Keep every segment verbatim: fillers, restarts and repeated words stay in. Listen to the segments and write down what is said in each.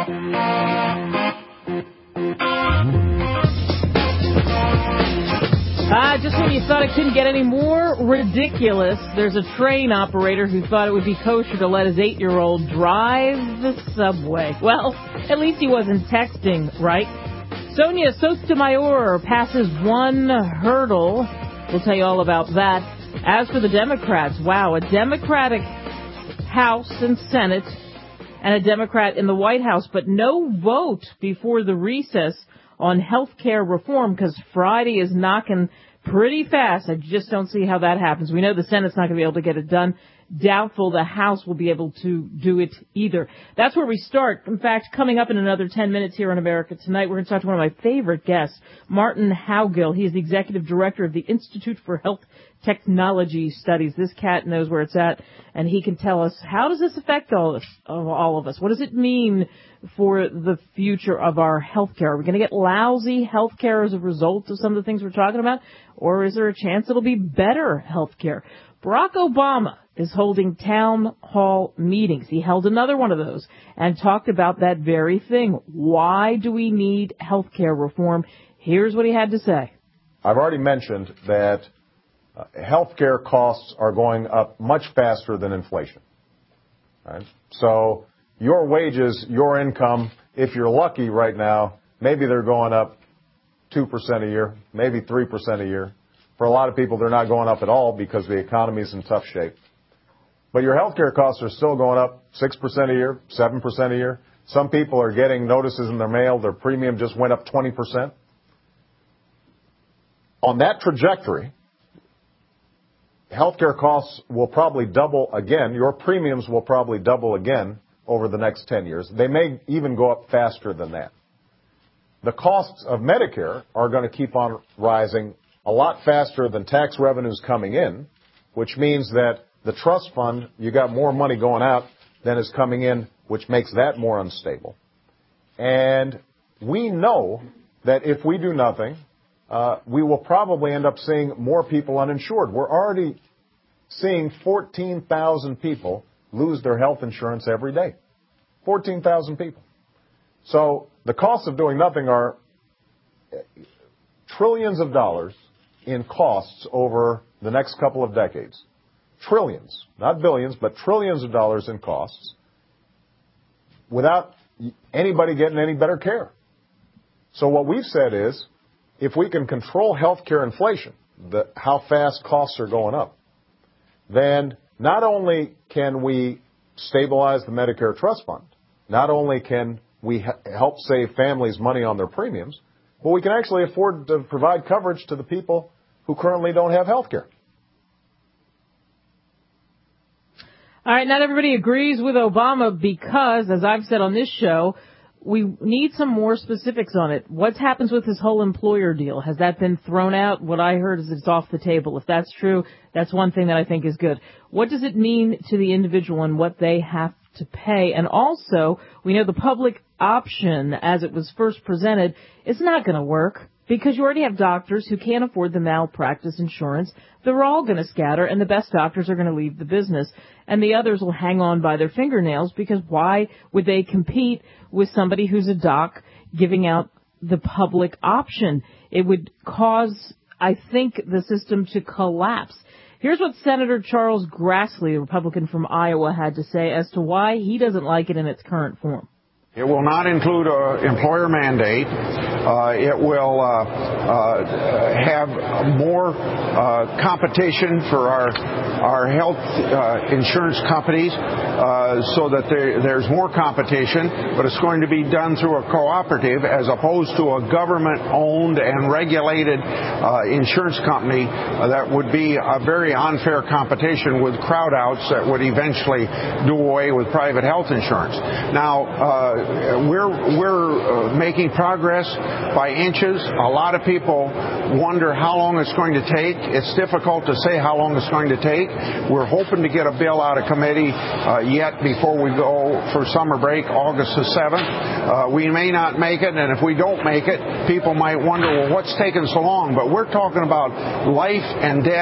Ah, uh, just when you thought it couldn't get any more ridiculous, there's a train operator who thought it would be kosher to let his eight-year-old drive the subway. Well, at least he wasn't texting, right? Sonia Sotomayor passes one hurdle. We'll tell you all about that. As for the Democrats, wow, a Democratic House and Senate and a Democrat in the White House, but no vote before the recess on health care reform, because Friday is knocking pretty fast. I just don't see how that happens. We know the Senate's not going to be able to get it done. Doubtful the House will be able to do it either. That's where we start. In fact, coming up in another ten minutes here on America Tonight, we're going to talk to one of my favorite guests, Martin Howgill. He is the executive director of the Institute for Health Technology Studies. This cat knows where it's at, and he can tell us, how does this affect all of us? Of all of us? What does it mean for the future of our health care? Are we going to get lousy health care as a result of some of the things we're talking about? Or is there a chance it'll be better health care? Barack Obama is holding town hall meetings. He held another one of those and talked about that very thing. Why do we need health care reform? Here's what he had to say. I've already mentioned that uh, health care costs are going up much faster than inflation. Right? So your wages, your income, if you're lucky right now, maybe they're going up two percent a year, maybe three percent a year. For a lot of people, they're not going up at all because the economy is in tough shape. But your health care costs are still going up six percent a year, seven percent a year. Some people are getting notices in their mail. Their premium just went up twenty percent. On that trajectory, health care costs will probably double again. Your premiums will probably double again over the next ten years. They may even go up faster than that. The costs of Medicare are going to keep on rising a lot faster than tax revenues coming in, which means that the trust fund, you got more money going out than is coming in, which makes that more unstable. And we know that if we do nothing, uh, we will probably end up seeing more people uninsured. We're already seeing fourteen thousand people lose their health insurance every day. fourteen thousand people. So the costs of doing nothing are trillions of dollars in costs over the next couple of decades. Trillions, not billions, but trillions of dollars in costs without anybody getting any better care. So what we've said is, if we can control health care inflation, the, how fast costs are going up, then not only can we stabilize the Medicare Trust Fund, not only can we ha- help save families money on their premiums, but we can actually afford to provide coverage to the people who currently don't have health care. All right, not everybody agrees with Obama because, as I've said on this show, we need some more specifics on it. What happens with his whole employer deal? Has that been thrown out? What I heard is it's off the table. If that's true, that's one thing that I think is good. What does it mean to the individual and what they have to pay? And also, we know the public option, as it was first presented, is not going to work because you already have doctors who can't afford the malpractice insurance. They're all going to scatter, and the best doctors are going to leave the business. And the others will hang on by their fingernails because why would they compete with somebody who's a doc giving out the public option? It would cause, I think, the system to collapse. Here's what Senator Charles Grassley, a Republican from Iowa, had to say as to why he doesn't like it in its current form. It will not include an employer mandate. Uh, it will uh, uh, have more uh, competition for our our health uh, insurance companies uh, so that there, there's more competition, but it's going to be done through a cooperative as opposed to a government-owned and regulated uh, insurance company uh, that would be a very unfair competition with crowd-outs that would eventually do away with private health insurance. Now, uh, we're, we're uh, making progress by inches. A lot of people wonder how long it's going to take. It's difficult to say how long it's going to take. We're hoping to get a bill out of committee uh, yet before we go for summer break, August the seventh. Uh, we may not make it, and if we don't make it, people might wonder, well, what's taking so long? But we're talking about life and death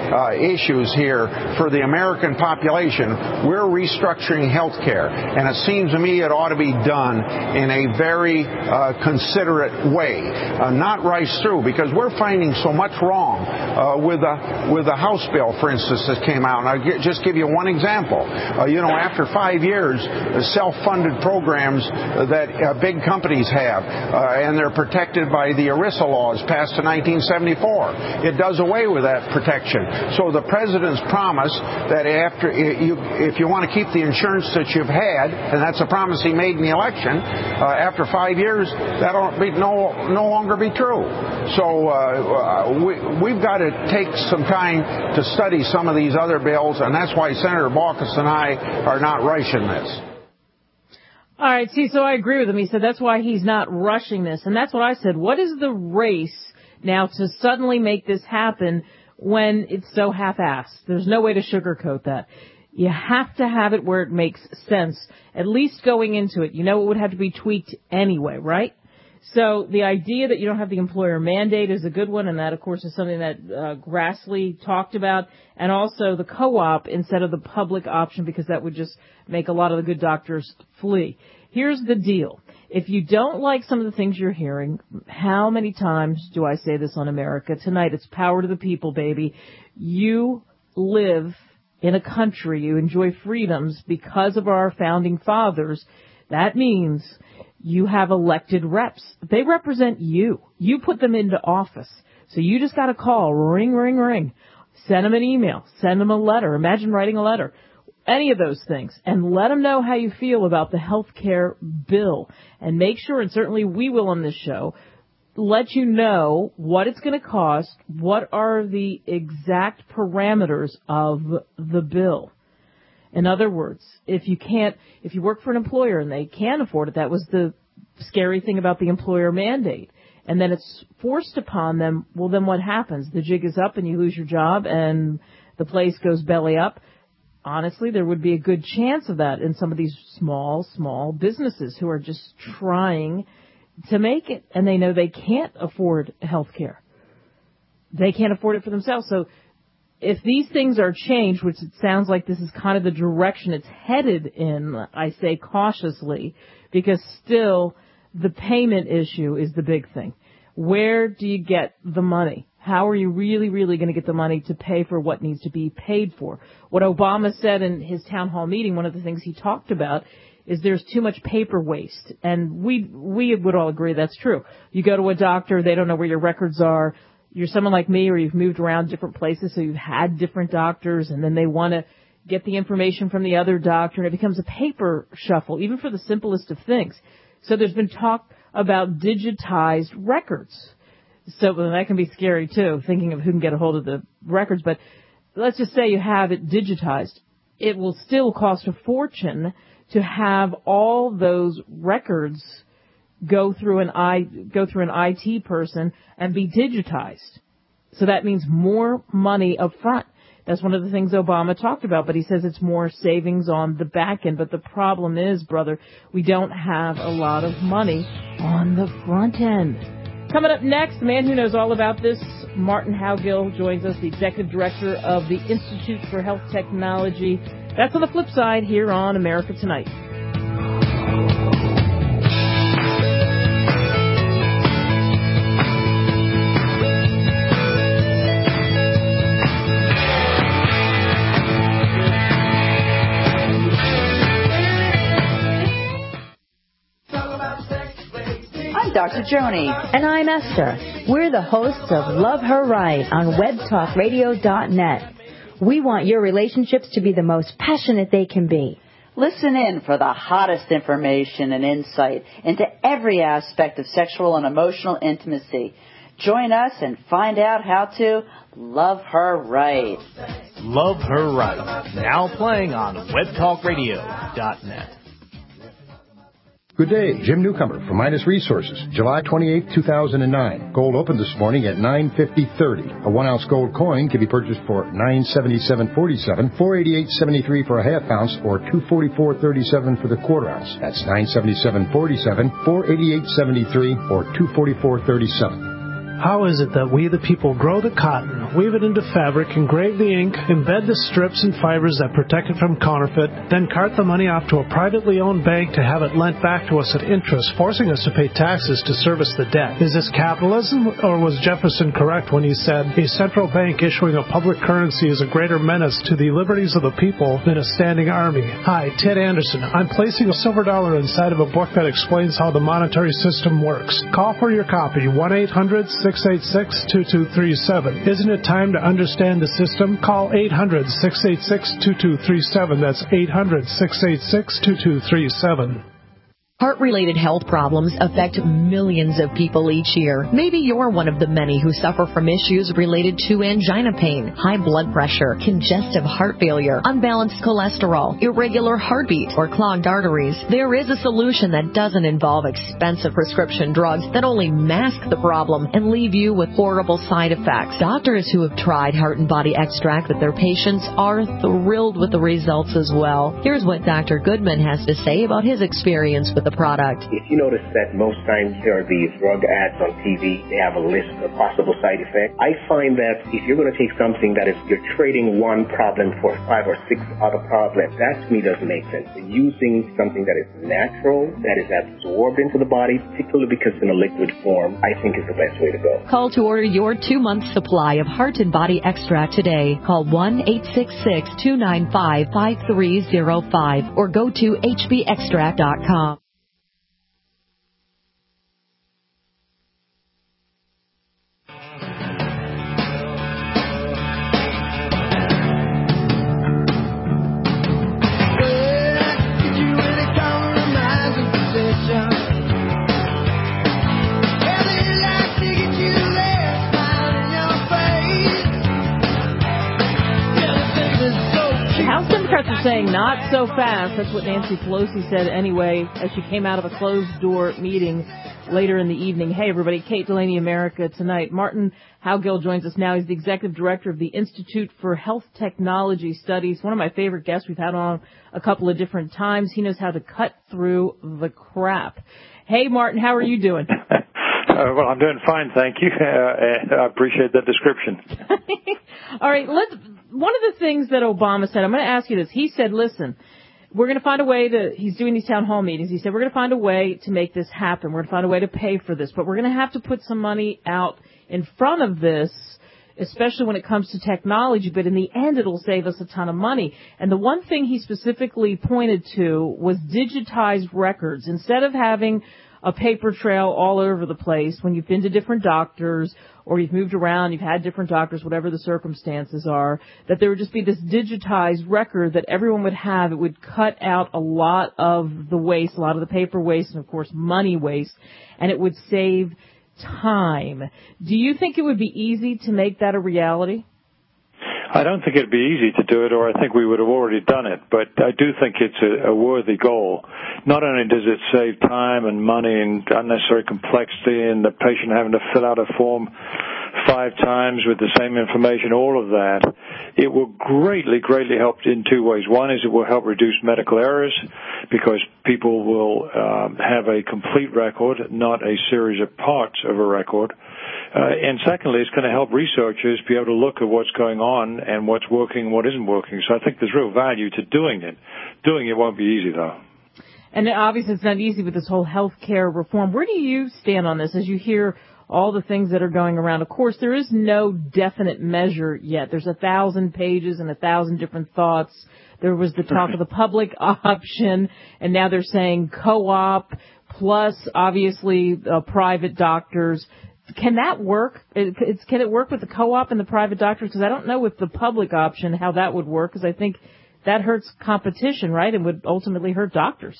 uh, issues here for the American population. We're restructuring health care, and it seems to me it ought to be done in a very uh, considerate way, uh, not rush through, because we're finding so much wrong uh, with the with the House bill, for instance, that came out. And I'll g- just give you one example. Uh, you know, after five years, the self-funded programs that uh, big companies have, uh, and they're protected by the ERISA laws passed in nineteen seventy-four. It does away with that protection. So the president's promise that after you, if you want to keep the insurance that you've had, and that's a promise he made in the election, uh, after five years, that'll be no no longer be true. So uh, we we've got to take some time to study some of these other bills, and that's why Senator Baucus and I are not rushing this. All right, see, so I agree with him. He said that's why he's not rushing this. And that's what I said. What is the race now to suddenly make this happen when it's so half-assed? There's no way to sugarcoat that. You have to have it where it makes sense, at least going into it. You know it would have to be tweaked anyway, right? So the idea that you don't have the employer mandate is a good one, and that, of course, is something that uh, Grassley talked about, and also the co-op instead of the public option, because that would just make a lot of the good doctors flee. Here's the deal. If you don't like some of the things you're hearing, how many times do I say this on America Tonight? It's power to the people, baby. You live in a country, you enjoy freedoms because of our founding fathers. That means you have elected reps. They represent you. You put them into office. So you just got to call, ring, ring, ring. Send them an email. Send them a letter. Imagine writing a letter. Any of those things. And let them know how you feel about the health care bill. And make sure, and certainly we will on this show, let you know what it's going to cost, what are the exact parameters of the bill. In other words, if you can't, if you work for an employer and they can't afford it, that was the scary thing about the employer mandate. And then it's forced upon them, well, then what happens? The jig is up and you lose your job and the place goes belly up. Honestly, there would be a good chance of that in some of these small, small businesses who are just trying to make it, and they know they can't afford health care. They can't afford it for themselves. So if these things are changed, which it sounds like this is kind of the direction it's headed in, I say cautiously, because still the payment issue is the big thing. Where do you get the money? How are you really, really going to get the money to pay for what needs to be paid for? What Obama said in his town hall meeting, one of the things he talked about is there's too much paper waste. And we we would all agree that's true. You go to a doctor, they don't know where your records are. You're someone like me, or you've moved around different places, so you've had different doctors, and then they want to get the information from the other doctor, and it becomes a paper shuffle, even for the simplest of things. So there's been talk about digitized records. So well, that can be scary, too, thinking of who can get a hold of the records. But let's just say you have it digitized. It will still cost a fortune to have all those records go through an I go through an I T person and be digitized. So that means more money up front. That's one of the things Obama talked about, but he says it's more savings on the back end. But the problem is, brother, we don't have a lot of money on the front end. Coming up next, the man who knows all about this, Martin Howgill, joins us, the executive director of the Institute for Health Technology. That's on the flip side here on America Tonight. Doctor Joni. And I'm Esther. We're the hosts of Love Her Right on web talk radio dot net. We want your relationships to be the most passionate they can be. Listen in for the hottest information and insight into every aspect of sexual and emotional intimacy. Join us and find out how to love her right. Love Her Right, now playing on web talk radio dot net. Good day, Jim Newcomer from Midas Resources, July twenty-eighth, two thousand nine. Gold opened this morning at nine fifty thirty. A one-ounce gold coin can be purchased for nine seventy-seven forty-seven, four eighty-eight seventy-three for a half ounce, or two forty-four thirty-seven for the quarter ounce. That's nine seventy-seven forty-seven, four eighty-eight seventy-three, or two forty-four thirty-seven. How is it that we, the people, grow the cotton, weave it into fabric, engrave the ink, embed the strips and fibers that protect it from counterfeit, then cart the money off to a privately owned bank to have it lent back to us at interest, forcing us to pay taxes to service the debt? Is this capitalism, or was Jefferson correct when he said, a central bank issuing a public currency is a greater menace to the liberties of the people than a standing army? Hi, Ted Anderson. I'm placing a silver dollar inside of a book that explains how the monetary system works. Call for your copy, one eight hundred six eight six two two three seven. Isn't it time to understand the system? Call eight hundred six eight six two two three seven. That's eight hundred six eight six two two three seven. Heart-related health problems affect millions of people each year. Maybe you're one of the many who suffer from issues related to angina pain, high blood pressure, congestive heart failure, unbalanced cholesterol, irregular heartbeat, or clogged arteries. There is a solution that doesn't involve expensive prescription drugs that only mask the problem and leave you with horrible side effects. Doctors who have tried Heart and Body Extract with their patients are thrilled with the results as well. Here's what Doctor Goodman has to say about his experience with the product. If you notice that most times there are these drug ads on T V, they have a list of possible side effects. I find that if you're going to take something that is, you're trading one problem for five or six other problems, that to me doesn't make sense. Using something that is natural, that is absorbed into the body, particularly because it's in a liquid form, I think is the best way to go. Call to order your two-month supply of Heart and Body Extract today. Call one eight six six two nine five five three zero five or go to H B extract dot com. Democrats are saying not so fast. That's what Nancy Pelosi said anyway as she came out of a closed-door meeting later in the evening. Hey, everybody, Kate Delaney, America Tonight. Martin Howgill joins us now. He's the executive director of the Institute for Health Technology Studies, one of my favorite guests we've had on a couple of different times. He knows how to cut through the crap. Hey, Martin, how are you doing? Uh, well, I'm doing fine, thank you. Uh, I appreciate that description. All right, let's. One of the things that Obama said, I'm going to ask you this. He said, listen, we're going to find a way to, he's doing these town hall meetings. He said, we're going to find a way to make this happen. We're going to find a way to pay for this, but we're going to have to put some money out in front of this, especially when it comes to technology. But in the end, it'll save us a ton of money. And the one thing he specifically pointed to was digitized records. Instead of having a paper trail all over the place when you've been to different doctors or you've moved around, you've had different doctors, whatever the circumstances are, that there would just be this digitized record that everyone would have. It would cut out a lot of the waste, a lot of the paper waste, and, of course, money waste, and it would save time. Do you think it would be easy to make that a reality? I don't think it'd be easy to do it, or I think we would have already done it, but I do think it's a, a worthy goal. Not only does it save time and money and unnecessary complexity and the patient having to fill out a form five times with the same information, all of that, it will greatly, greatly help in two ways. One is it will help reduce medical errors because people will um, have a complete record, not a series of parts of a record. Uh, and secondly, it's going to help researchers be able to look at what's going on and what's working and what isn't working. So I think there's real value to doing it. Doing it won't be easy, though. And obviously it's not easy with this whole health care reform. Where do you stand on this as you hear all the things that are going around? Of course, there is no definite measure yet. There's a thousand pages and a thousand different thoughts. There was the talk of the public option, and now they're saying co-op plus, obviously, uh, private doctors. Can that work? It's, can it work with the co-op and the private doctors? Because I don't know with the public option how that would work, because I think that hurts competition, right, and would ultimately hurt doctors.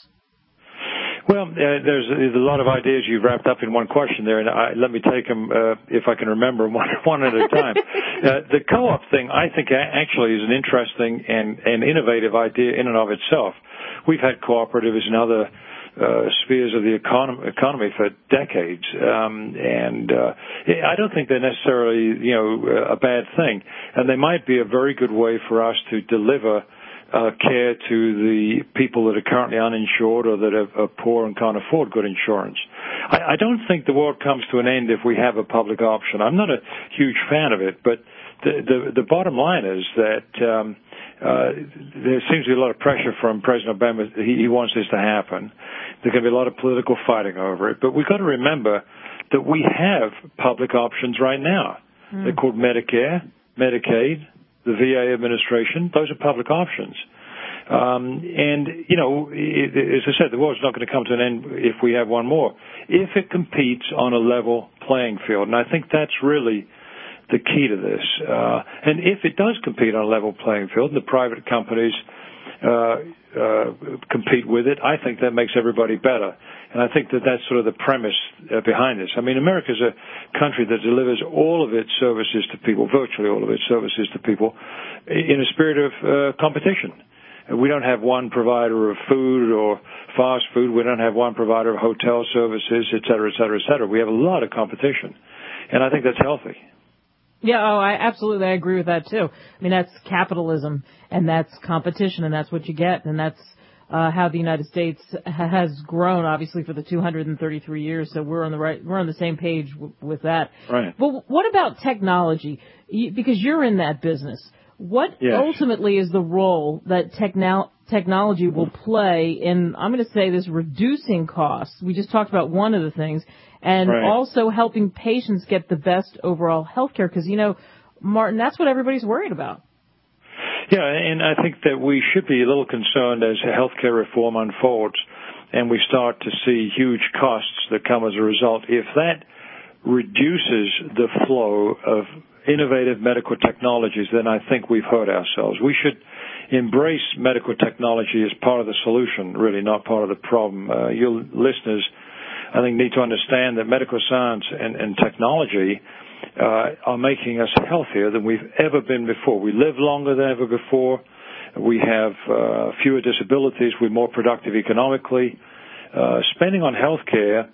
Well, uh, there's, there's a lot of ideas you've wrapped up in one question there, and I, let me take them, uh, if I can remember, one, one at a time. uh, the co-op thing, I think, actually is an interesting and, and innovative idea in and of itself. We've had cooperatives in other uh, spheres of the economy, economy for decades, um, and uh, I don't think they're necessarily, you know, a bad thing. And they might be a very good way for us to deliver Uh, care to the people that are currently uninsured or that are, are poor and can't afford good insurance. I, I don't think the world comes to an end if we have a public option. I'm not a huge fan of it, but the the, the bottom line is that um, uh, there seems to be a lot of pressure from President Obama. He, he wants this to happen. There's going to be a lot of political fighting over it, but we've got to remember that we have public options right now. Mm. They're called Medicare, Medicaid, the V A administration. Those are public options. Um, and, you know, it, as I said, the world's not going to come to an end if we have one more, if it competes on a level playing field. And I think that's really the key to this. Uh, and if it does compete on a level playing field and the private companies uh, uh, compete with it, I think that makes everybody better. And I think that that's sort of the premise uh, behind this. I mean, America's a country that delivers all of its services to people, virtually all of its services to people, in a spirit of uh, competition. We don't have one provider of food or fast food. We don't have one provider of hotel services, et cetera, et cetera, et cetera. We have a lot of competition, and I think that's healthy. Yeah, oh, I absolutely I agree with that, too. I mean, that's capitalism, and that's competition, and that's what you get, and that's uh, how the United States ha- has grown, obviously, for the two hundred thirty-three years, so we're on the right, we're on the same page w- with that. Right. But what about technology? You, because you're in that business. What yes. ultimately is the role that techno- technology will play in, I'm going to say this, reducing costs? We just talked about one of the things, and right. also helping patients get the best overall health care. Because, you know, Martin, that's what everybody's worried about. Yeah, and I think that we should be a little concerned as healthcare reform unfolds and we start to see huge costs that come as a result. If that reduces the flow of innovative medical technologies, then I think we've hurt ourselves. We should embrace medical technology as part of the solution, really, not part of the problem. Uh, your listeners, I think, need to understand that medical science and, and technology uh, are making us healthier than we've ever been before. We live longer than ever before. We have uh, fewer disabilities. We're more productive economically. Uh, spending on health care,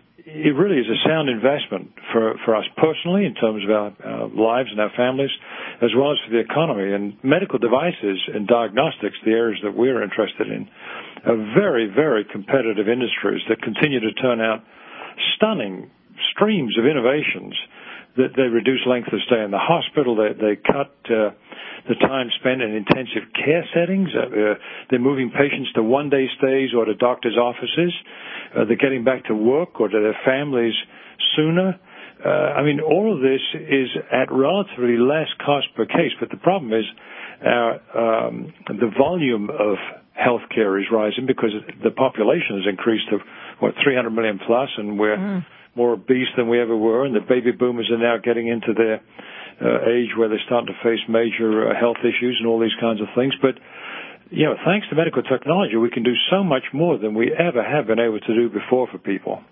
it really is a sound investment for, for us personally in terms of our, our lives and our families, as well as for the economy. And medical devices and diagnostics, the areas that we're interested in, are very, very competitive industries that continue to turn out stunning streams of innovations. That they reduce length of stay in the hospital. They, they cut uh, the time spent in intensive care settings. Uh, they're moving patients to one-day stays or to doctors' offices. Uh, they're getting back to work or to their families sooner. Uh, I mean, all of this is at relatively less cost per case. But the problem is our, um, the volume of healthcare is rising because the population has increased to, what, three hundred million plus, and we're mm. more obese than we ever were, and the baby boomers are now getting into their uh, age where they're starting to face major uh, health issues and all these kinds of things. But, you know, thanks to medical technology, we can do so much more than we ever have been able to do before for people.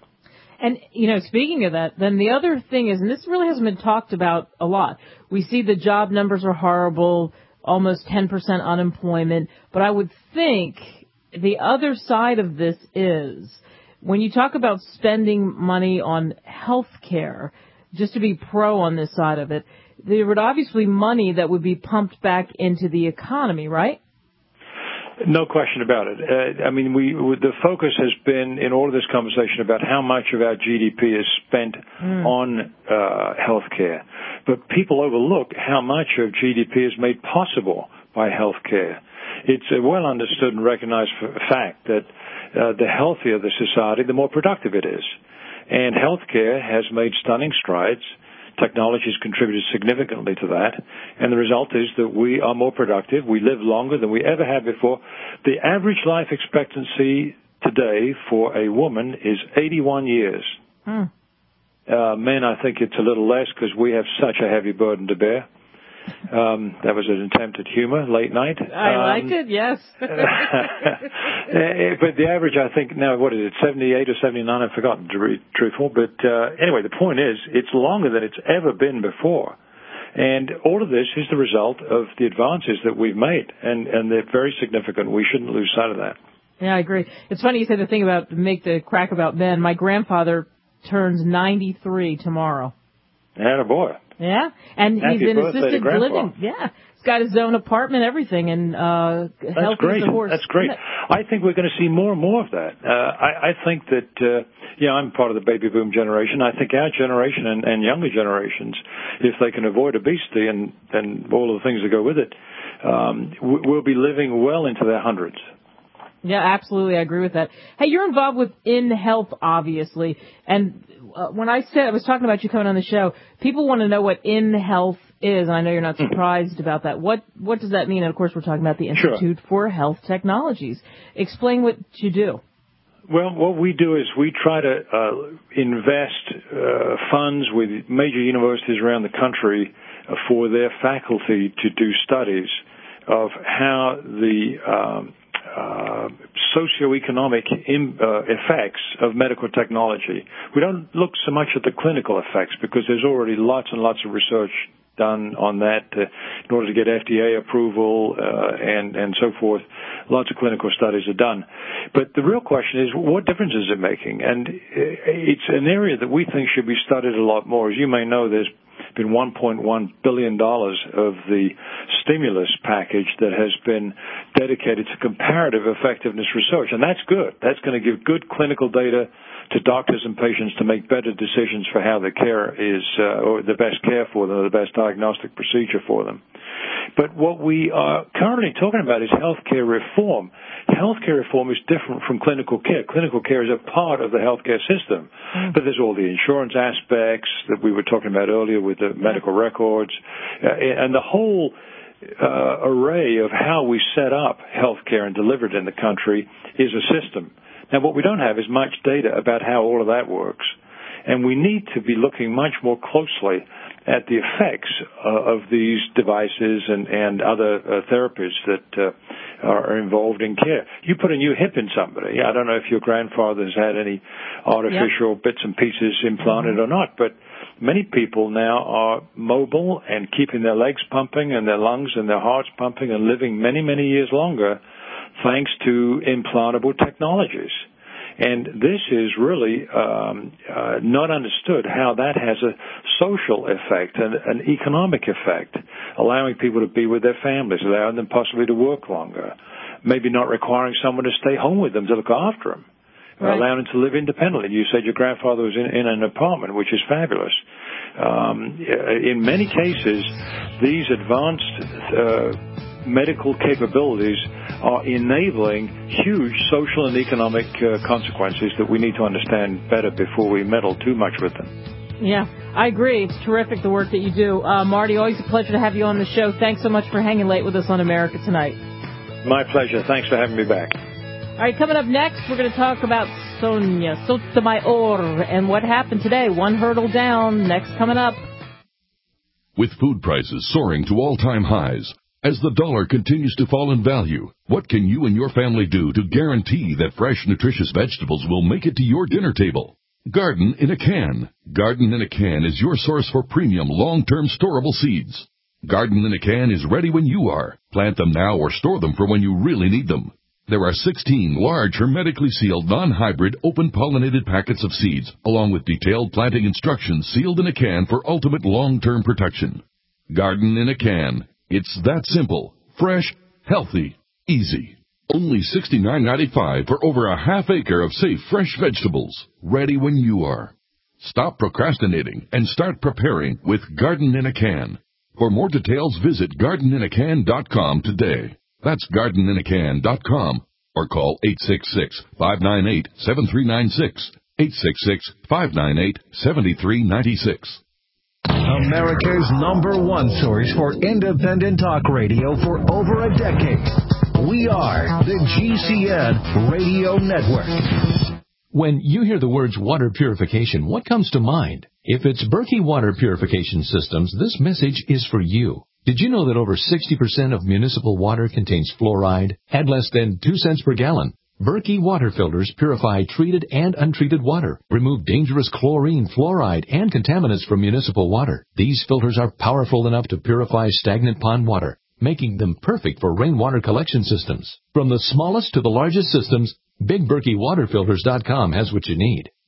And, you know, speaking of that, then the other thing is, and this really hasn't been talked about a lot, we see the job numbers are horrible, almost ten percent unemployment, but I would think the other side of this is, when you talk about spending money on health care, just to be pro on this side of it, there would obviously money that would be pumped back into the economy, right? No question about it. Uh, I mean, we the focus has been in all of this conversation about how much of our G D P is spent mm. on uh, health care. But people overlook how much of G D P is made possible by health care. It's a well understood and recognized fact that Uh, the healthier the society, the more productive it is. And healthcare has made stunning strides. Technology has contributed significantly to that. And the result is that we are more productive. We live longer than we ever have before. The average life expectancy today for a woman is eighty-one years. Hmm. Uh, men, I think it's a little less because we have such a heavy burden to bear. Um, that was an attempt at humor, late night. I um, liked it, yes. But the average, I think, now, what is it, seventy-eight or seventy-nine? I've forgotten, to be truthful. But uh, anyway, the point is, it's longer than it's ever been before. And all of this is the result of the advances that we've made, and, and they're very significant. We shouldn't lose sight of that. Yeah, I agree. It's funny you said the thing about, make the crack about men. My grandfather turns ninety-three tomorrow. Attaboy. Yeah, and Happy he's in birthday to assisted Grandpa. living. Yeah, he's got his own apartment, everything, and uh, That's healthy great. as a horse. That's great. I think we're going to see more and more of that. Uh, I, I think that, uh, yeah, I'm part of the baby boom generation. I think our generation and, and younger generations, if they can avoid obesity and, and all of the things that go with it, um, we'll be living well into their hundreds. Yeah, absolutely. I agree with that. Hey, you're involved with In Health, obviously. And uh, when I said, I was talking about you coming on the show, people want to know what In Health is. And I know you're not surprised about that. What what does that mean? And, of course, we're talking about the Institute sure. for Health Technologies. Explain what you do. Well, what we do is we try to uh, invest uh, funds with major universities around the country uh, for their faculty to do studies of how the um, Uh, socioeconomic im, uh, effects of medical technology. We don't look so much at the clinical effects because there's already lots and lots of research done on that uh, in order to get F D A approval uh, and, and so forth. Lots of clinical studies are done. But the real question is, what difference is it making? And it's an area that we think should be studied a lot more. As you may know, there's been one point one billion dollars of the stimulus package that has been dedicated to comparative effectiveness research, and that's good. That's going to give good clinical data to doctors and patients to make better decisions for how the care is, uh, or the best care for them, or the best diagnostic procedure for them. But what we are currently talking about is healthcare reform. Healthcare reform is different from clinical care. Clinical care is a part of the healthcare system, mm. but there's all the insurance aspects that we were talking about earlier with the medical records, uh, and the whole uh, array of how we set up healthcare and deliver it in the country is a system. Now, what we don't have is much data about how all of that works, and we need to be looking much more closely at the effects uh, of these devices and, and other uh, therapies that uh, are involved in care. You put a new hip in somebody. I don't know if your grandfather's had any artificial yep. bits and pieces implanted mm-hmm. or not, but many people now are mobile and keeping their legs pumping and their lungs and their hearts pumping and living many, many years longer thanks to implantable technologies. And this is really um, uh, not understood how that has a social effect and an economic effect, allowing people to be with their families, allowing them possibly to work longer, maybe not requiring someone to stay home with them to look after them, right. allowing them to live independently. You said your grandfather was in, in an apartment, which is fabulous. Um, in many cases, these advanced uh, medical capabilities are enabling huge social and economic uh, consequences that we need to understand better before we meddle too much with them. Yeah, I agree. It's terrific, the work that you do. Uh, Marty, always a pleasure to have you on the show. Thanks so much for hanging late with us on America Tonight. My pleasure. Thanks for having me back. All right, coming up next, we're going to talk about Sonia Sotomayor and what happened today. One hurdle down. Next coming up. With food prices soaring to all-time highs, as the dollar continues to fall in value, what can you and your family do to guarantee that fresh, nutritious vegetables will make it to your dinner table? Garden in a Can. Garden in a Can is your source for premium, long-term storable seeds. Garden in a Can is ready when you are. Plant them now or store them for when you really need them. There are sixteen large, hermetically sealed, non-hybrid, open-pollinated packets of seeds, along with detailed planting instructions sealed in a can for ultimate long-term protection. Garden in a Can. It's that simple, fresh, healthy, easy. Only sixty-nine ninety-five for over a half acre of safe, fresh vegetables, ready when you are. Stop procrastinating and start preparing with Garden in a Can. For more details, visit garden in a can dot com today. That's garden in a can dot com or call eight six six, five nine eight, seven three nine six, eight six six, five nine eight, seven three nine six. America's number one source for independent talk radio for over a decade. We are the G C N Radio Network. When you hear the words water purification, what comes to mind? If it's Berkey Water Purification Systems, this message is for you. Did you know that over sixty percent of municipal water contains fluoride at less than two cents per gallon? Berkey water filters purify treated and untreated water, remove dangerous chlorine, fluoride, and contaminants from municipal water. These filters are powerful enough to purify stagnant pond water, making them perfect for rainwater collection systems. From the smallest to the largest systems, Big Berkey Water Filters dot com has what you need.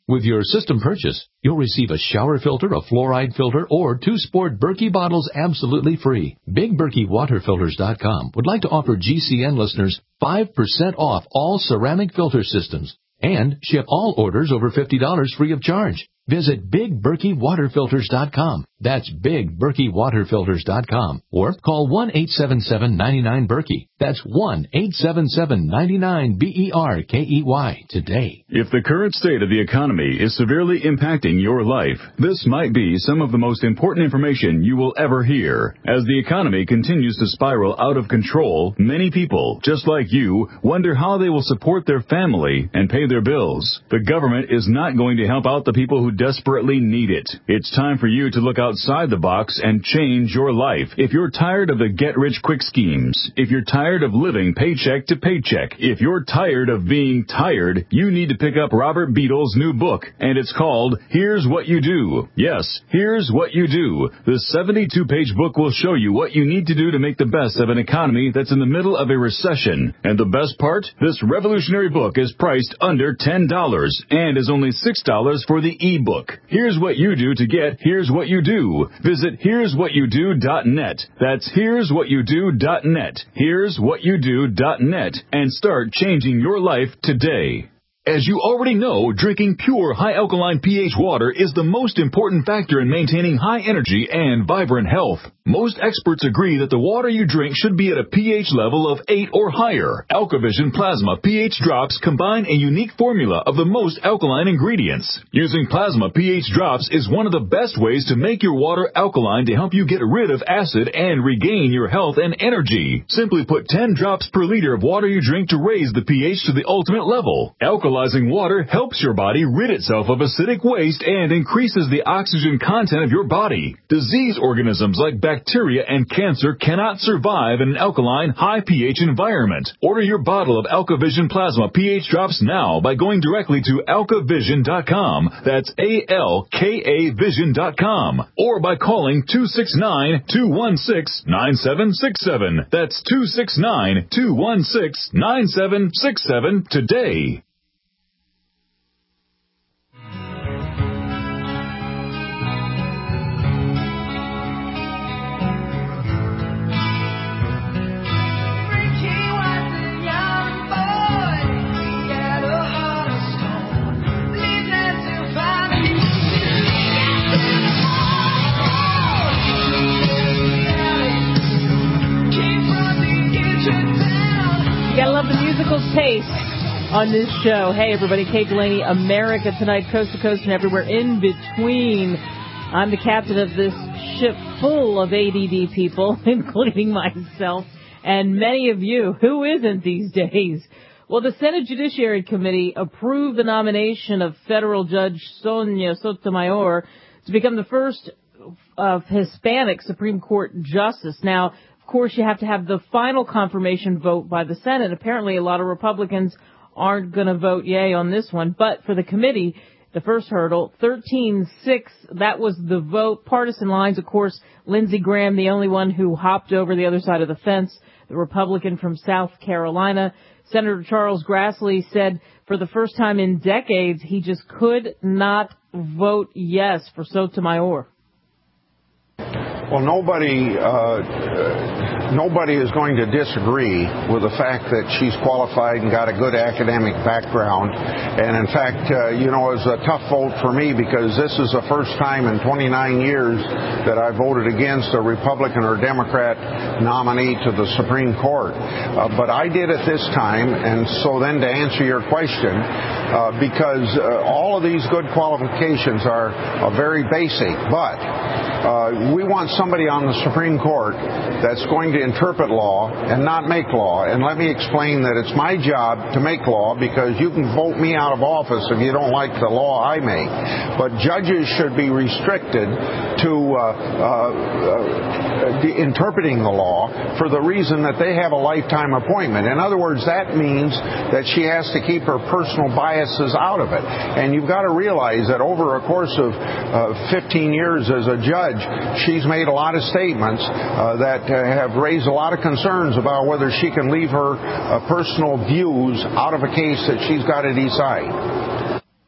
With your system purchase, you'll receive a shower filter, a fluoride filter, or two sport Berkey bottles absolutely free. Big Berkey Water Filters dot com would like to offer G C N listeners five percent off all ceramic filter systems and ship all orders over fifty dollars free of charge. Visit Big Berkey Water Filters dot com. That's Big Berkey Water Filters dot com. Or call one eight seven seven, nine nine, Berkey. That's one eight seven seven, nine nine, B E R K E Y today. If the current state of the economy is severely impacting your life, this might be some of the most important information you will ever hear. As the economy continues to spiral out of control, many people, just like you, wonder how they will support their family and pay their bills. The government is not going to help out the people who desperately need it. It's time for you to look outside the box and change your life. If you're tired of the get-rich-quick schemes, if you're tired of living paycheck to paycheck, if you're tired of being tired, you need to pick up Robert Beadle's new book, and it's called Here's What You Do. Yes, Here's What You Do. This seventy-two page book will show you what you need to do to make the best of an economy that's in the middle of a recession. And the best part? This revolutionary book is priced under ten dollars and is only six dollars for the e-book. Here's what you do to get Here's What You Do. Visit here's what you do dot net. That's here's what you do dot net. here's what you do dot net. And start changing your life today. As you already know, drinking pure, high-alkaline pH water is the most important factor in maintaining high energy and vibrant health. Most experts agree that the water you drink should be at a pH level of eight or higher. AlkaVision Plasma pH Drops combine a unique formula of the most alkaline ingredients. Using Plasma pH Drops is one of the best ways to make your water alkaline to help you get rid of acid and regain your health and energy. Simply put ten drops per liter of water you drink to raise the pH to the ultimate level. Alkaline water helps your body rid itself of acidic waste and increases the oxygen content of your body. Disease organisms like bacteria and cancer cannot survive in an alkaline, high pH environment. Order your bottle of AlkaVision Plasma pH Drops now by going directly to alka vision dot com. That's A L K A Vision dot com. Or by calling two six nine, two one six, nine seven six seven. That's two six nine, two one six, nine seven six seven today. Gotta love the musical taste on this show. Hey, everybody, Kate Delaney, America Tonight, coast to coast and everywhere in between. I'm the captain of this ship full of A D D people, including myself and many of you. Who isn't these days? Well, the Senate Judiciary Committee approved the nomination of federal judge Sonia Sotomayor to become the first of Hispanic Supreme Court justice. Now, of course, you have to have the final confirmation vote by the Senate. Apparently, a lot of Republicans aren't going to vote yay on this one. But for the committee, the first hurdle, thirteen six, that was the vote. Partisan lines, of course, Lindsey Graham, the only one who hopped over the other side of the fence, the Republican from South Carolina. Senator Charles Grassley said for the first time in decades, he just could not vote yes for Sotomayor. Well, nobody, uh, nobody is going to disagree with the fact that she's qualified and got a good academic background. And in fact, uh, you know, it was a tough vote for me because this is the first time in twenty-nine years that I voted against a Republican or Democrat nominee to the Supreme Court. Uh, but I did it this time. And so then to answer your question, uh, because uh, all of these good qualifications are, are very basic, but uh, we want somebody on the Supreme Court that's going to interpret law and not make law. And let me explain that it's my job to make law because you can vote me out of office if you don't like the law I make. But judges should be restricted to uh, uh, uh, interpreting the law for the reason that they have a lifetime appointment. In other words, that means that she has to keep her personal biases out of it. And you've got to realize that over a course of uh, fifteen years as a judge, she's made a lot of statements uh, that uh, have raised a lot of concerns about whether she can leave her uh, personal views out of a case that she's got to decide.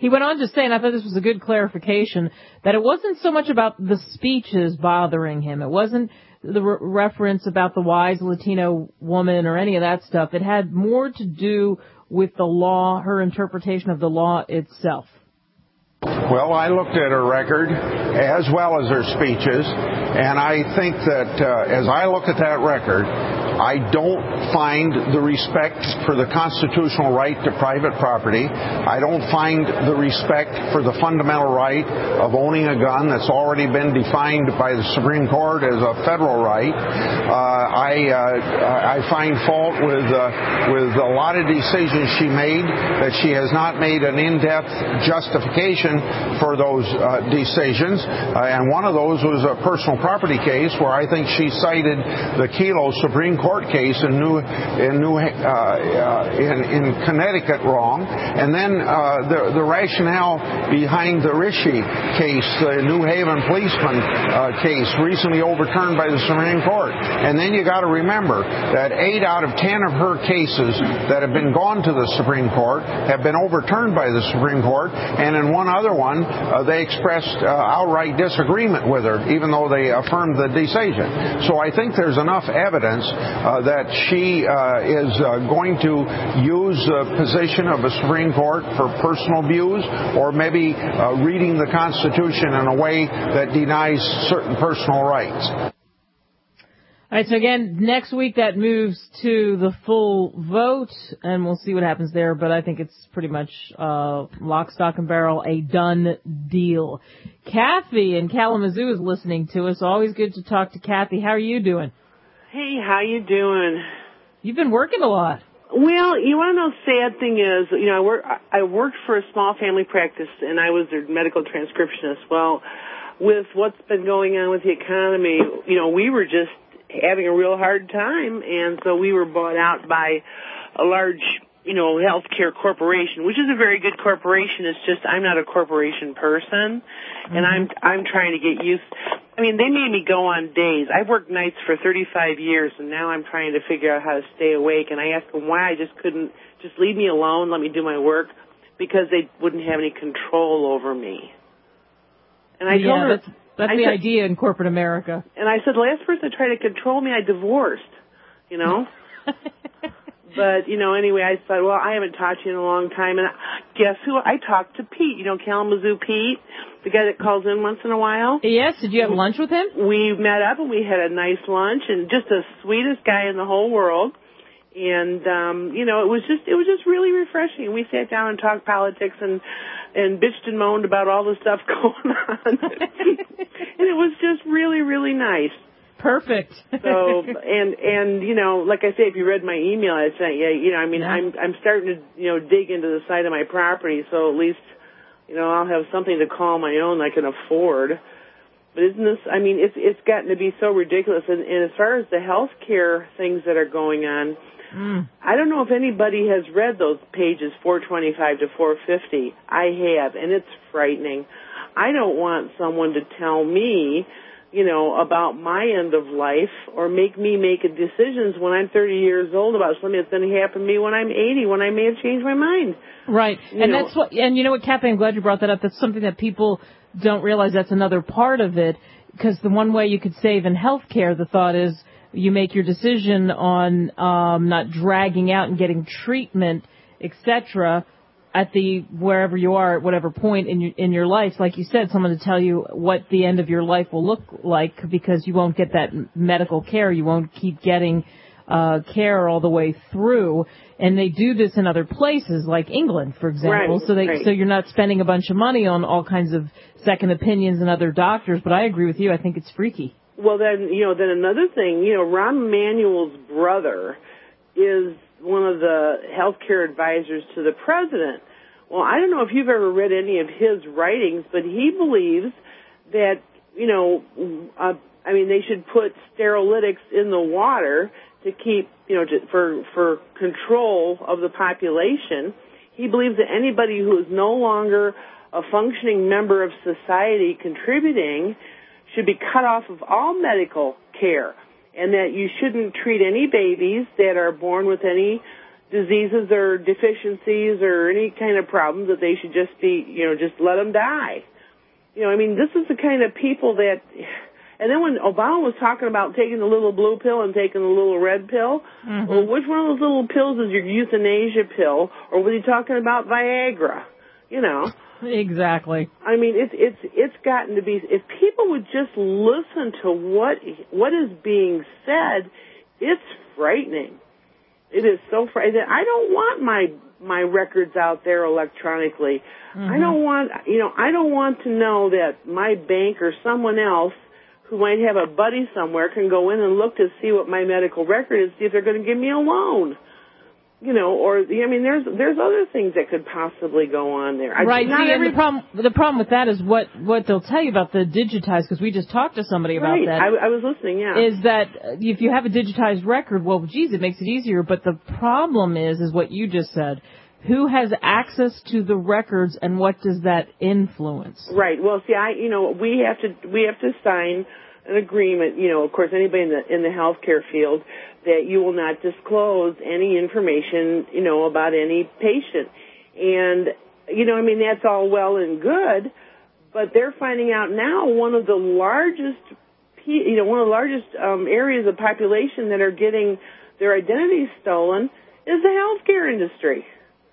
He went on to say, and I thought this was a good clarification, that it wasn't so much about the speeches bothering him. It wasn't the re- reference about the wise Latino woman or any of that stuff. It had more to do with the law, her interpretation of the law itself. Well, I looked at her record as well as her speeches, and I think that uh, as I look at that record, I don't find the respect for the constitutional right to private property. I don't find the respect for the fundamental right of owning a gun that's already been defined by the Supreme Court as a federal right. Uh, I uh, I find fault with uh, with a lot of decisions she made that she has not made an in-depth justification for those uh, decisions. Uh, and one of those was a personal property case where I think she cited the Kelo Supreme Court case in New in New uh, uh, in, in Connecticut wrong, and then uh, the the rationale behind the Rishi case, the New Haven policeman uh, case, recently overturned by the Supreme Court. And then you got to remember that eight out of ten of her cases that have been gone to the Supreme Court have been overturned by the Supreme Court, and in one other one uh, they expressed uh, outright disagreement with her, even though they affirmed the decision. So I think there's enough evidence Uh, that she uh, is uh, going to use the position of a Supreme Court for personal views, or maybe uh, reading the Constitution in a way that denies certain personal rights. All right, so again, next week that moves to the full vote, and we'll see what happens there, but I think it's pretty much uh, lock, stock, and barrel, a done deal. Kathy in Kalamazoo is listening to us. Always good to talk to Kathy. How are you doing? Hey, how you doing? You've been working a lot. Well, you want to know, the sad thing is, you know, I, work, I worked for a small family practice, and I was their medical transcriptionist. Well, with what's been going on with the economy, you know, we were just having a real hard time, and so we were bought out by a large, you know, healthcare corporation, which is a very good corporation. It's just I'm not a corporation person, mm-hmm. and I'm I'm trying to get used. I mean, they made me go on days. I've worked nights for thirty-five years, and now I'm trying to figure out how to stay awake. And I asked them why I just couldn't just leave me alone, let me do my work, because they wouldn't have any control over me. And I yeah, told her that's, that's I the said, idea in corporate America. And I said, the last person that tried to control me, I divorced. You know. But, you know, anyway, I thought, well, I haven't talked to you in a long time. And guess who? I talked to Pete, you know, Kalamazoo Pete, the guy that calls in once in a while. Yes, did you have lunch with him? We met up and we had a nice lunch, and just the sweetest guy in the whole world. And, um, you know, it was just, it was just really refreshing. We sat down and talked politics and, and bitched and moaned about all the stuff going on. And it was just really, really nice. Perfect. So, and, and, you know, like I say, if you read my email, I sent you, you know, I mean, yeah. I'm, I'm starting to, you know, dig into the side of my property, so at least, you know, I'll have something to call my own I can afford. But isn't this, I mean, it's, it's gotten to be so ridiculous. And, and as far as the health care things that are going on, mm. I don't know if anybody has read those pages four twenty-five to four fifty. I have, and it's frightening. I don't want someone to tell me, you know, about my end of life or make me make decisions when I'm thirty years old about something that's going to happen to me when I'm eighty, when I may have changed my mind. Right. You and know. that's what, and you know what, Kathy, I'm glad you brought that up. That's something that people don't realize. That's another part of it, because the one way you could save in healthcare, the thought is you make your decision on um, not dragging out and getting treatment, et cetera, at the wherever you are at whatever point in your, in your life, like you said, someone to tell you what the end of your life will look like, because you won't get that medical care, you won't keep getting uh care all the way through. And they do this in other places, like England, for example. Right, so they right. so you're not spending a bunch of money on all kinds of second opinions and other doctors. But I agree with you. I think it's freaky. Well, then, you know, then another thing, you know, Rahm Emanuel's brother is one of the healthcare advisors to the president. Well, I don't know if you've ever read any of his writings, but he believes that, you know, uh, I mean, they should put sterolytics in the water to keep, you know, to, for for control of the population. He believes that anybody who is no longer a functioning member of society contributing should be cut off of all medical care, and that you shouldn't treat any babies that are born with any diseases or deficiencies or any kind of problems, that they should just be, you know, just let them die. You know, I mean, this is the kind of people that... And then when Obama was talking about taking the little blue pill and taking the little red pill, mm-hmm. well, which one of those little pills is your euthanasia pill? Or was he talking about Viagra? You know. Exactly. I mean, it's it's it's gotten to be. If people would just listen to what what is being said, it's frightening. It is so frightening. I don't want my my records out there electronically. Mm-hmm. I don't want you know. I don't want to know that my bank or someone else who might have a buddy somewhere can go in and look to see what my medical record is, see if they're going to give me a loan. You know, or, I mean, there's there's other things that could possibly go on there. I, right. Not See, every... and the problem, the problem with that is what, what they'll tell you about the digitized, because we just talked to somebody about right. that. I, I was listening, yeah. Is that if you have a digitized record, well, geez, it makes it easier. But the problem is, is what you just said. Who has access to the records, and what does that influence? Right. Well, see, I, you know, we have to we have to sign an agreement. You know, of course, anybody in the in the healthcare field, that you will not disclose any information, you know, about any patient. And you know, I mean, that's all well and good, but they're finding out now one of the largest, you know, one of the largest um, areas of population that are getting their identities stolen is the healthcare industry.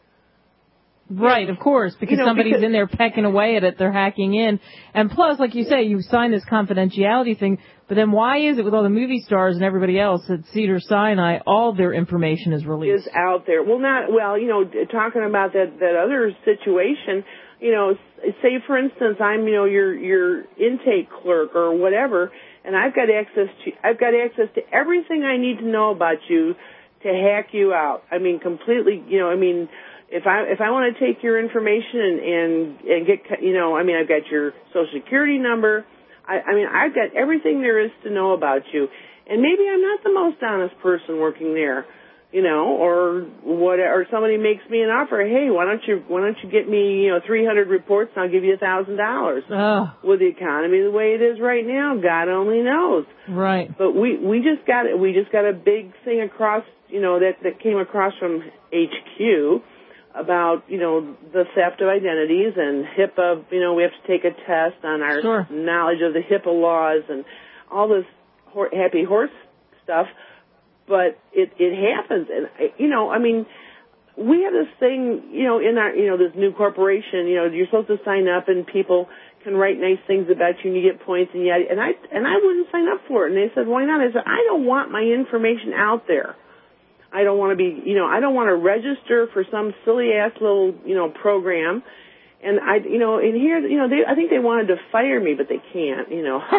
Right, of course, because you know, somebody's because, in there pecking away at it, they're hacking in. And plus, like you say, you sign this confidentiality thing, but then why is it with all the movie stars and everybody else at Cedars-Sinai, all their information is released? Is out there. Well, not, well, you know, talking about that, that other situation, you know, say for instance, I'm, you know, your, your intake clerk or whatever, and I've got access to, I've got access to everything I need to know about you to hack you out. I mean, completely, you know, I mean, If I if I want to take your information and, and and get, you know, I mean, I've got your social security number. I, I mean, I've got everything there is to know about you. And maybe I'm not the most honest person working there, you know, or what, or somebody makes me an offer. Hey, why don't you why don't you get me, you know, three hundred reports and I'll give you a thousand dollars. With the economy the way it is right now, God only knows. Right. But we we just got we just got a big thing across, you know, that that came across from H Q. About, you know, the theft of identities and HIPAA, you know, we have to take a test on our sure. knowledge of the HIPAA laws and all this ho- happy horse stuff, but it, it happens. And, you know, I mean, we have this thing, you know, in our, you know, this new corporation, you know, you're supposed to sign up and people can write nice things about you and you get points and yet, and I, and I wouldn't sign up for it. And they said, why not? I said, I don't want my information out there. I don't want to be, you know, I don't want to register for some silly ass little, you know, program. And I, you know, in here, you know, they, I think they wanted to fire me, but they can't, you know.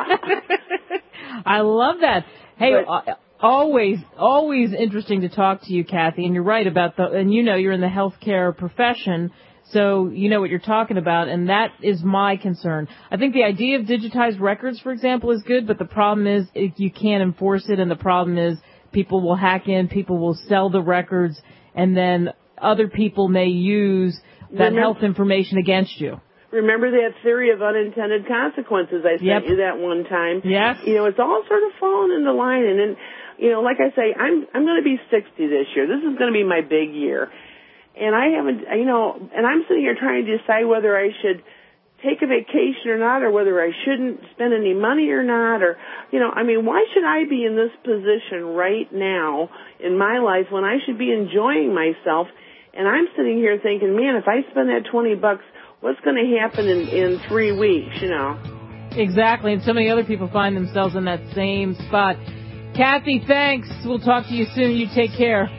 I love that. Hey, but, always, always interesting to talk to you, Kathy. And you're right about the, and you know, you're in the healthcare profession, so you know what you're talking about. And that is my concern. I think the idea of digitized records, for example, is good, but the problem is if you can't enforce it, and the problem is people will hack in, people will sell the records, and then other people may use that remember, health information against you. Remember that theory of unintended consequences I sent yep. you that one time? Yes. You know, it's all sort of fallen into line. And then, you know, like I say, I'm I'm going to be sixty this year. This is going to be my big year. And I haven't, you know, and I'm sitting here trying to decide whether I should take a vacation or not, or whether I shouldn't spend any money or not, or, you know, I mean, why should I be in this position right now in my life when I should be enjoying myself? And I'm sitting here thinking, man, if I spend that twenty bucks, what's going to happen in, in three weeks, you know? Exactly, and so many other people find themselves in that same spot. Kathy, thanks. We'll talk to you soon. You take care.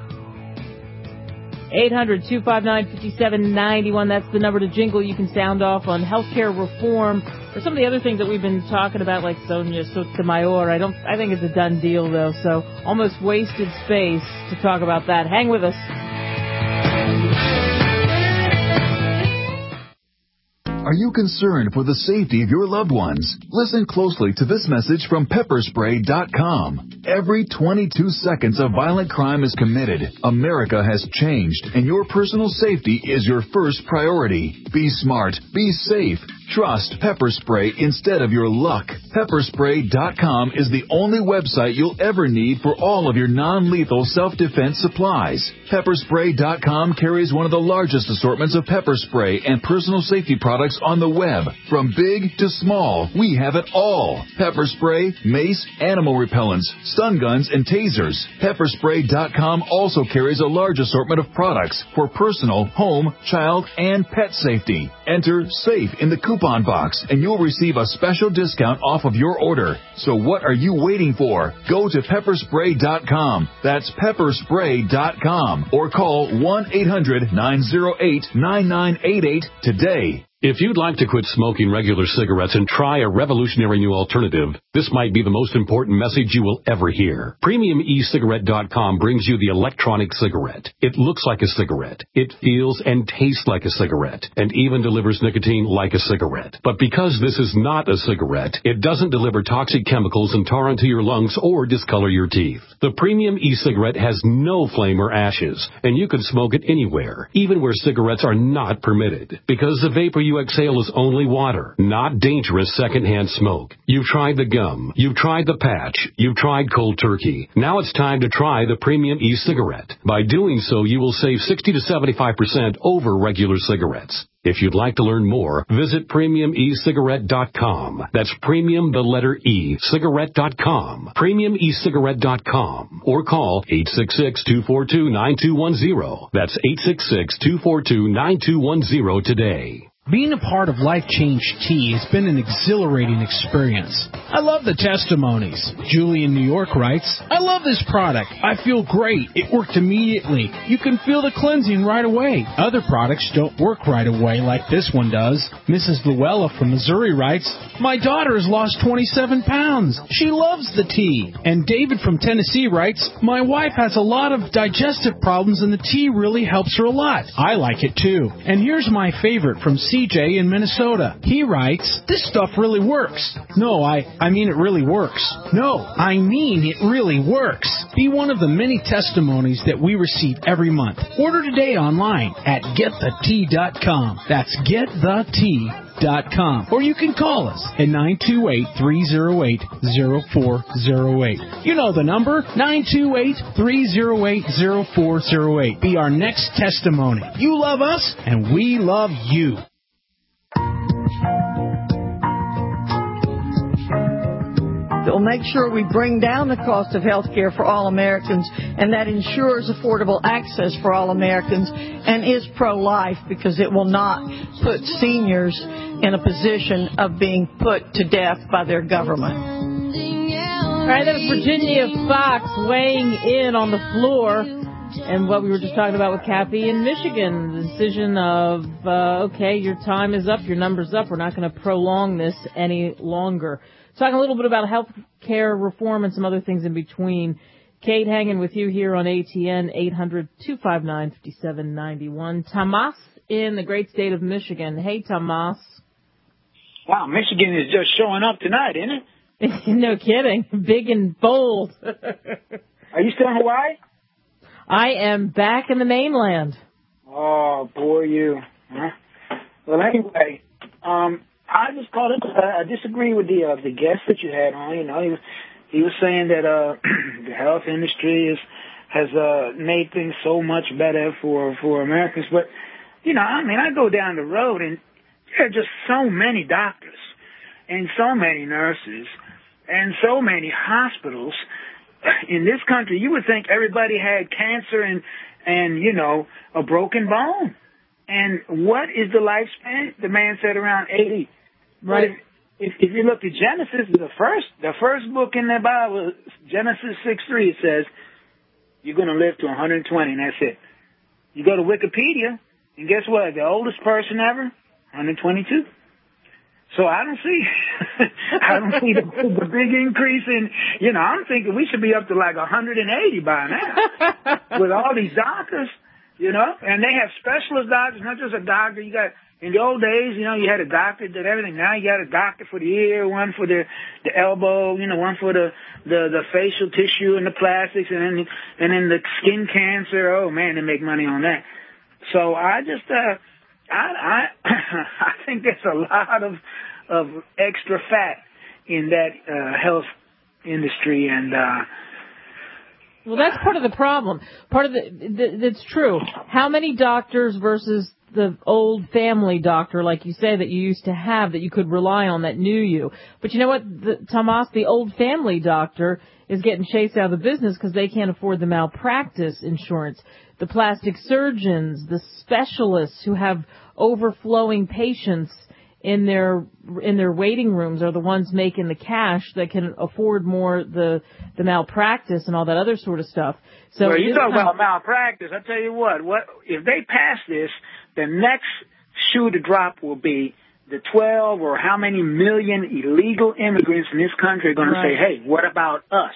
eight hundred, two five nine, five seven nine one. That's the number to jingle. You can sound off on healthcare reform or some of the other things that we've been talking about, like Sonia Sotomayor. I don't. I think it's a done deal, though. So almost wasted space to talk about that. Hang with us. Are you concerned for the safety of your loved ones? Listen closely to this message from pepper spray dot com. Every twenty-two seconds a violent crime is committed. America has changed, and your personal safety is your first priority. Be smart. Be safe. Trust Pepper Spray instead of your luck. Pepper Spray dot com is the only website you'll ever need for all of your non-lethal self-defense supplies. Pepper Spray dot com carries one of the largest assortments of pepper spray and personal safety products on the web. From big to small, we have it all. Pepper spray, mace, animal repellents, stun guns, and tasers. Pepper Spray dot com also carries a large assortment of products for personal, home, child, and pet safety. Enter SAFE in the coupon box and you'll receive a special discount off of your order. So what are you waiting for? Go to Pepper Spray dot com. That's Pepper Spray dot com or call one eight hundred nine oh eight nine nine eight eight today. If you'd like to quit smoking regular cigarettes and try a revolutionary new alternative, this might be the most important message you will ever hear. Premium E Cigarette dot com brings you the electronic cigarette. It looks like a cigarette. It feels and tastes like a cigarette, and even delivers nicotine like a cigarette. But because this is not a cigarette, it doesn't deliver toxic chemicals and tar into your lungs or discolor your teeth. The Premium E-Cigarette has no flame or ashes, and you can smoke it anywhere, even where cigarettes are not permitted, because the vapor you exhale is only water, not dangerous secondhand smoke. You've tried the gum, you've tried the patch, you've tried cold turkey. Now it's time to try the Premium E-Cigarette. By doing so, you will save sixty to seventy-five percent over regular cigarettes. If you'd like to learn more, visit Premium E Cigarette dot com. That's premium, the letter E, cigarette dot com. Premium E Cigarette dot com. Or call eight six six, two four two, nine two one zero. That's eight six six, two four two, nine two one zero today. Being a part of Life Change Tea has been an exhilarating experience. I love the testimonies. Julie in New York writes, I love this product. I feel great. It worked immediately. You can feel the cleansing right away. Other products don't work right away like this one does. Missus Luella from Missouri writes, my daughter has lost twenty-seven pounds. She loves the tea. And David from Tennessee writes, my wife has a lot of digestive problems and the tea really helps her a lot. I like it too. And here's my favorite from C J in Minnesota. He writes, this stuff really works. No, I, I mean it really works. No, I mean it really works. Be one of the many testimonies that we receive every month. Order today online at get the tea dot com. That's get the tea dot com. Or you can call us at nine two eight, three oh eight, oh four oh eight. You know the number, nine two eight, three oh eight, oh four oh eight. Be our next testimony. You love us, and we love you. That will make sure we bring down the cost of health care for all Americans, and that ensures affordable access for all Americans, and is pro-life because it will not put seniors in a position of being put to death by their government. All right, that was Virginia Fox weighing in on the floor. And what we were just talking about with Kathy in Michigan, the decision of, uh, okay, your time is up, your number's up, we're not going to prolong this any longer. Talking a little bit about health care reform and some other things in between. Kate hanging with you here on A T N, eight hundred, two five nine, five seven nine one. Tomas in the great state of Michigan. Hey, Tomas. Wow, Michigan is just showing up tonight, isn't it? No kidding. Big and bold. Are you still in Hawaii? I am back in the mainland. Oh, boy, you. Huh? Well, anyway, um, I just called it. I disagree with the uh, the guest that you had on. You know, he was he was saying that uh, the health industry is has uh, made things so much better for for Americans. But you know, I mean, I go down the road and there are just so many doctors and so many nurses and so many hospitals in this country. You would think everybody had cancer and and you know a broken bone. And what is the lifespan? The man said around eighty. Right. If, if you look at Genesis, the first the first book in the Bible, Genesis six three, it says you're going to live to one hundred twenty, and that's it. You go to Wikipedia, and guess what? The oldest person ever, one hundred twenty-two. So I don't see, I don't see the, the big increase in, you know, I'm thinking we should be up to like one hundred eighty by now with all these doctors, you know, and they have specialist doctors, not just a doctor. You got, in the old days, you know, you had a doctor that did everything. Now you got a doctor for the ear, one for the, the elbow, you know, one for the, the, the facial tissue and the plastics, and then, and then the skin cancer. Oh man, they make money on that. So I just, uh, I I I think there's a lot of of extra fat in that uh, health industry, and uh, well, that's part of the problem. Part of the, the that's true. How many doctors versus the old family doctor, like you say, that you used to have, that you could rely on, that knew you? But you know what, the, Tomas, the old family doctor is getting chased out of the business because they can't afford the malpractice insurance. The plastic surgeons, the specialists who have overflowing patients in their in their waiting rooms are the ones making the cash that can afford more the the malpractice and all that other sort of stuff. So well, you talk about of, malpractice. I tell you what, what if they pass this, the next shoe to drop will be the twelve or how many million illegal immigrants in this country are going right. to say, "Hey, what about us?"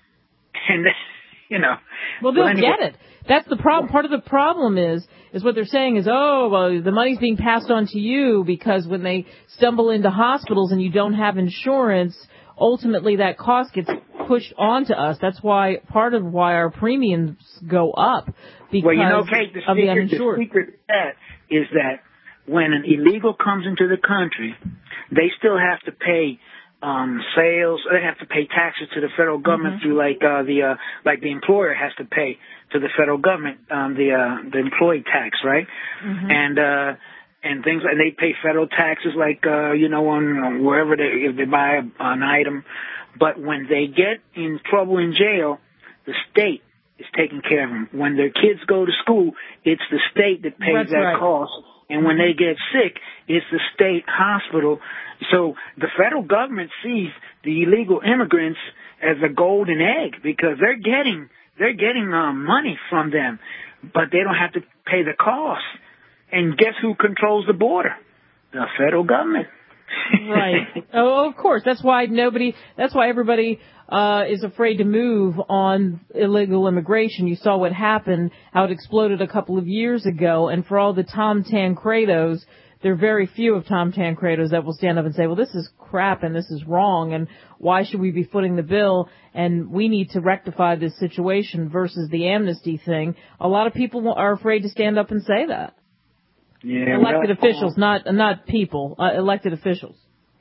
And you know, well, they'll well, anyway. get it. That's the problem. Part of the problem is, is what they're saying is, oh, well, the money's being passed on to you because when they stumble into hospitals and you don't have insurance, ultimately that cost gets pushed onto us. That's why, part of why our premiums go up because well, you know, Kate, the of the secret, uninsured. The secret to that is that when an illegal comes into the country, they still have to pay um sales, they have to pay taxes to the federal government mm-hmm. through like uh the uh like the employer has to pay to the federal government um the uh the employee tax, right? Mm-hmm. And uh and things and they pay federal taxes like uh you know on wherever they if they buy an item. But when they get in trouble in jail, the state is taking care of them. When their kids go to school, it's the state that pays That's that right. cost. And when they get sick, it's the state hospital. So the federal government sees the illegal immigrants as a golden egg because they're getting they're getting um, money from them, but they don't have to pay the cost. And guess who controls the border? The federal government. Right. Oh, of course. That's why nobody. That's why everybody uh is afraid to move on illegal immigration. You saw what happened, how it exploded a couple of years ago, and for all the Tom Tancredos, there are very few of Tom Tancredos that will stand up and say, well, this is crap and this is wrong, and why should we be footing the bill, and we need to rectify this situation versus the amnesty thing. A lot of people are afraid to stand up and say that. Yeah, elected well, officials, not not people, uh, elected officials.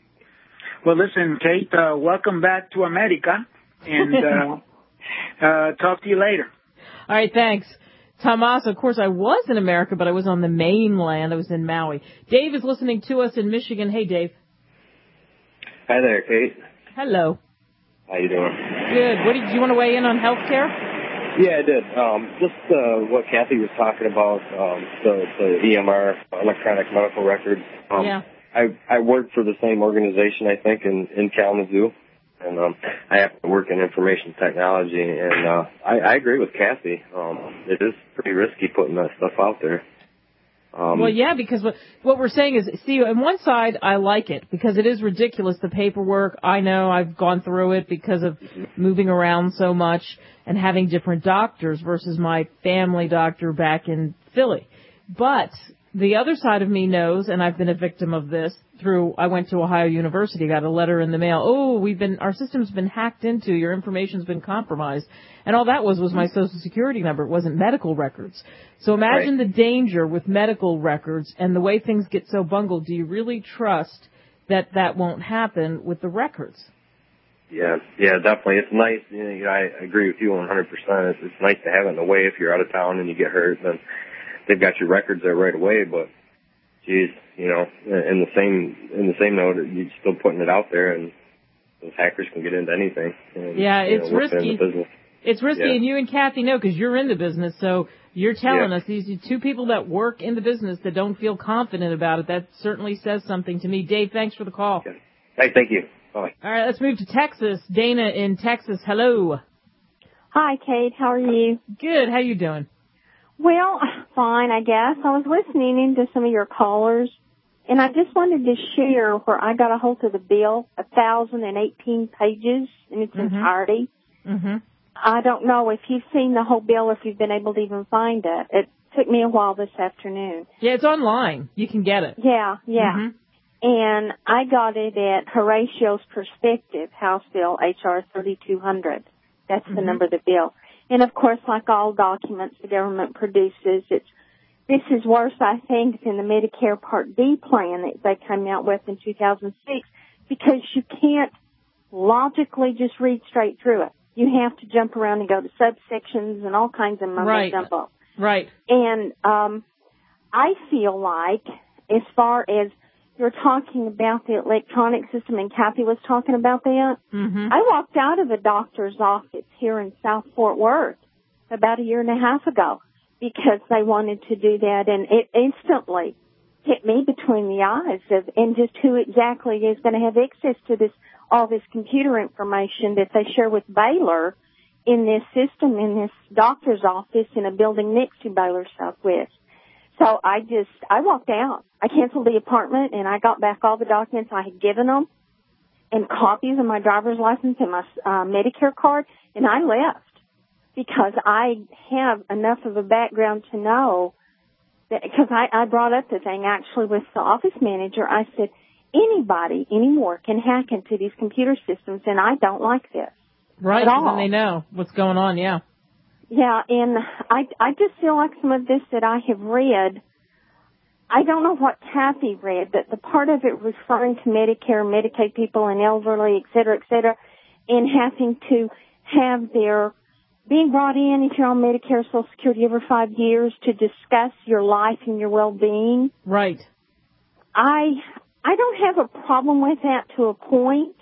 Well, listen, Kate, uh, welcome back to America, and uh, uh, talk to you later. All right, thanks. Tomas, of course, I was in America, but I was on the mainland. I was in Maui. Dave is listening to us in Michigan. Hey, Dave. Hi there, Kate. Hello. How you doing? Good. What did you want to weigh in on health care? Yeah, I did. Um, just uh, what Kathy was talking about, um, the, the E M R, electronic medical records. Um, yeah. I I work for the same organization, I think, in, in Kalamazoo, and um, I happen to work in information technology, and uh, I, I agree with Kathy. Um, it is pretty risky putting that stuff out there. Um, well, yeah, because what, what we're saying is, see, on one side, I like it because it is ridiculous, the paperwork. I know I've gone through it because of moving around so much and having different doctors versus my family doctor back in Philly. But the other side of me knows, and I've been a victim of this through, I went to Ohio University, got a letter in the mail. Oh, we've been, our system's been hacked into, your information's been compromised. And all that was was my social security number. It wasn't medical records. So imagine right. the danger with medical records and the way things get so bungled. Do you really trust that that won't happen with the records? Yeah, yeah, definitely. It's nice. You know, I agree with you one hundred percent. It's, it's nice to have it in the way if you're out of town and you get hurt, then they've got your records there right away. But, geez, you know, in the same in the same note, you're still putting it out there, and those hackers can get into anything. And, yeah, it's you know, risky. It's risky, yeah. and you and Kathy know because you're in the business. So you're telling yeah. us these are two people that work in the business that don't feel confident about it. That certainly says something to me. Dave, thanks for the call. Okay. Hey, thank you. Bye. All right, let's move to Texas. Dana in Texas. Hello. Hi, Kate. How are you? Good. How you doing? Well, fine, I guess. I was listening into some of your callers, and I just wanted to share where I got a hold of the bill, one thousand eighteen pages in its mm-hmm. entirety. Mm-hmm. I don't know if you've seen the whole bill, if you've been able to even find it. It took me a while this afternoon. Yeah, it's online. You can get it. Yeah, yeah. Mm-hmm. And I got it at Horatio's Perspective, House Bill H R thirty-two hundred. That's mm-hmm. the number of the bill. And, of course, like all documents the government produces, it's this is worse, I think, than the Medicare Part D plan that they came out with in two thousand six, because you can't logically just read straight through it. You have to jump around and go to subsections and all kinds of mumbo Right. jumbo. Right. And um, I feel like, as far as you're talking about the electronic system, and Kathy was talking about that, Mm-hmm. I walked out of a doctor's office here in South Fort Worth about a year and a half ago because they wanted to do that, and it instantly hit me between the eyes of, and just who exactly is going to have access to this, all this computer information that they share with Baylor in this system, in this doctor's office in a building next to Baylor Southwest. So I just, I walked out. I canceled the appointment, and I got back all the documents I had given them and copies of my driver's license and my uh, Medicare card, and I left because I have enough of a background to know that, because I, I brought up the thing actually with the office manager. I said, anybody anymore can hack into these computer systems, and I don't like this. Right, at all. then they know what's going on, yeah. Yeah, and I, I just feel like some of this that I have read, I don't know what Kathy read, but the part of it referring to Medicare, Medicaid people and elderly, et cetera, et cetera, and having to have their, being brought in if you're on Medicare, Social Security every five years to discuss your life and your well-being. Right. I, I don't have a problem with that to a point.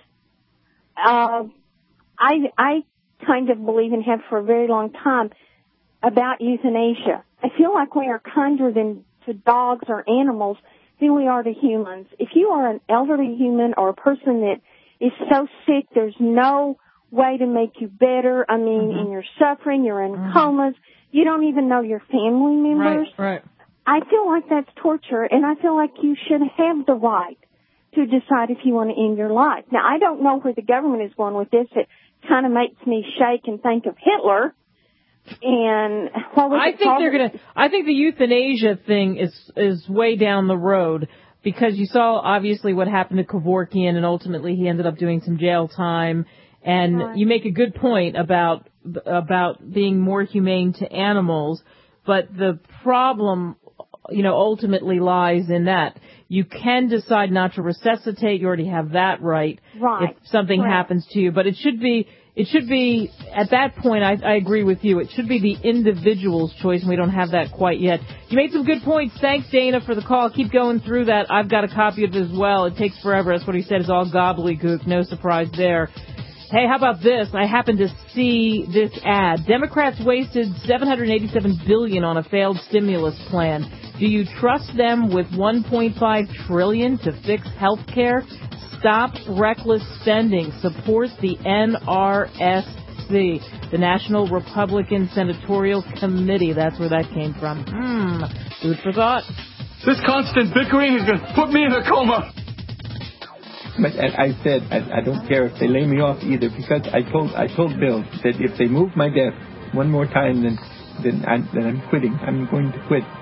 Uh, I, I kind of believe and have for a very long time about euthanasia. I feel like we are kinder than to dogs or animals than we are to humans. If you are an elderly human or a person that is so sick, there's no way to make you better. I mean, Mm-hmm. and you're suffering, you're in Mm-hmm. comas, you don't even know your family members. Right, right. I feel like that's torture, and I feel like you should have the right to decide if you want to end your life. Now, I don't know where the government is going with this. It kind of makes me shake and think of Hitler. And what was I it think called? they're gonna. I think the euthanasia thing is is way down the road, because you saw obviously what happened to Kevorkian, and ultimately he ended up doing some jail time. And Right. you make a good point about about being more humane to animals, but the problem, you know, ultimately lies in that you can decide not to resuscitate. You already have that right. Right. If something Correct. happens to you, but it should be. It should be, at that point, I, I agree with you, it should be the individual's choice, and we don't have that quite yet. You made some good points. Thanks, Dana, for the call. Keep going through that. I've got a copy of it as well. It takes forever. That's what he said. It's all gobbledygook. No surprise there. Hey, how about this? I happened to see this ad. Democrats wasted seven hundred eighty-seven billion dollars on a failed stimulus plan. Do you trust them with one point five trillion dollars to fix health care? Stop reckless spending. Support the N R S C, the National Republican Senatorial Committee. That's where that came from. Hmm. Food for thought. This constant bickering is going to put me in a coma. But I said I, I don't care if they lay me off either, because I told I told Bill that if they move my death one more time, then then, I, then I'm quitting. I'm going to quit.